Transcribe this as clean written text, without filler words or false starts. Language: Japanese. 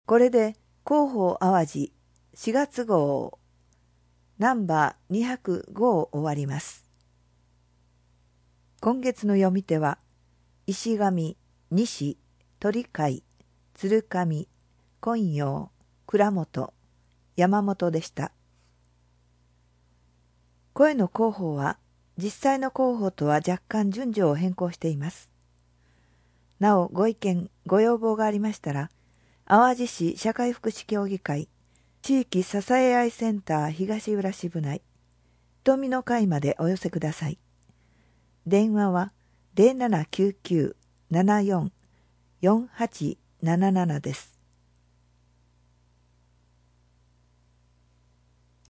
これで広報淡路4月号ナンバー205を終わります。今月の読み手は石上、西、鳥飼、鶴上、今陽、倉本、山本でした。声の広報は実際の広報とは若干順序を変更しています。なおご意見ご要望がありましたら、淡路市社会福祉協議会地域支え合いセンター東浦支部内富の会までお寄せください。電話は 0799-74-4877 です。